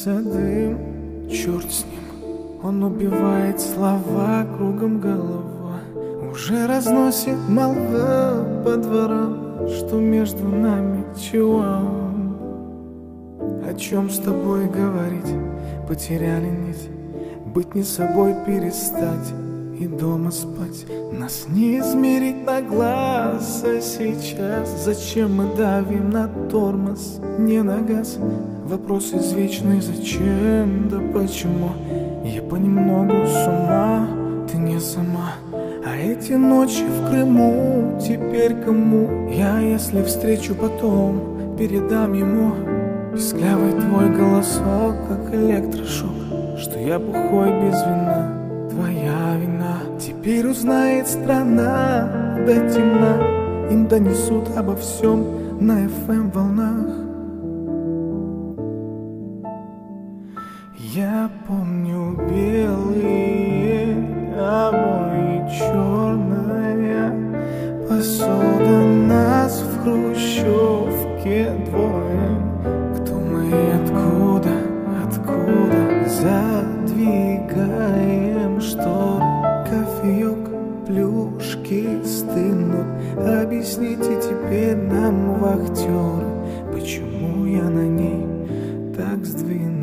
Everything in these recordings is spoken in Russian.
Дымится дым, черт с ним. Он убивает слова кругом голова. Уже разносит молва по дворам, что между нами чего. О чем с тобой говорить? Потеряли нить. Быть не собой перестать и дома спать. Нас не измерить на глаз, а сейчас зачем мы давим на тормоз, не на газ? Вопрос извечный: зачем, да почему? Я понемногу с ума, ты не сама. А эти ночи в Крыму теперь кому? Я, если встречу потом, передам ему писклявый твой голосок, как электрошок, что я бухой без вина, твоя вина. Теперь узнает страна до темна, им донесут обо всем на FM волнах. Я помню белые обои, черная посуда, нас в хрущевке двое. Кто мы, откуда, откуда? Задвигаем шторы, кофеек, плюшки стынут. Объясните теперь нам, вахтеры, почему я на ней так сдвинут.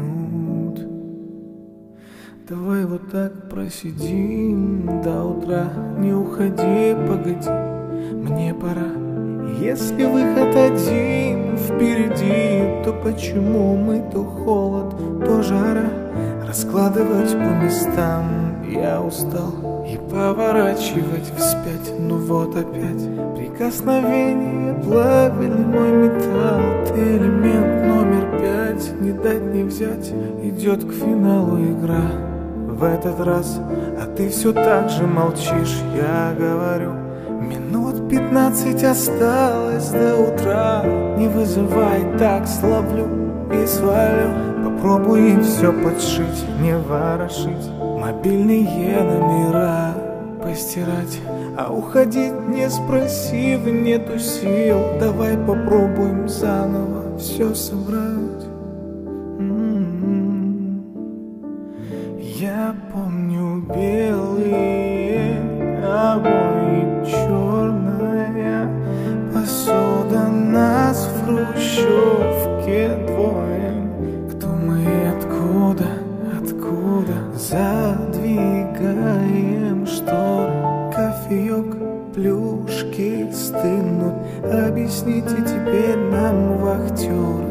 Давай вот так просидим до утра, не уходи, погоди, мне пора. Если выход один впереди, то почему мы то холод, то жара? Раскладывать по местам я устал и поворачивать вспять. Ну вот опять прикосновение плавили мой металл. Ты элемент номер 5, не дать не взять. Идет к финалу игра в этот раз, а ты все так же молчишь. Я говорю, минут 15 осталось до утра. Не вызывай, так словлю и свалю. Попробуй все подшить, не ворошить, мобильные номера постирать. А уходить не спросив, нету сил. Давай попробуем заново все собрать. Я помню белые обои, черная посуда, нас в хрущевке двое. Кто мы, откуда, откуда? Задвигаем шторы, кофеек, плюшки стынут. Объясните теперь нам, вахтер,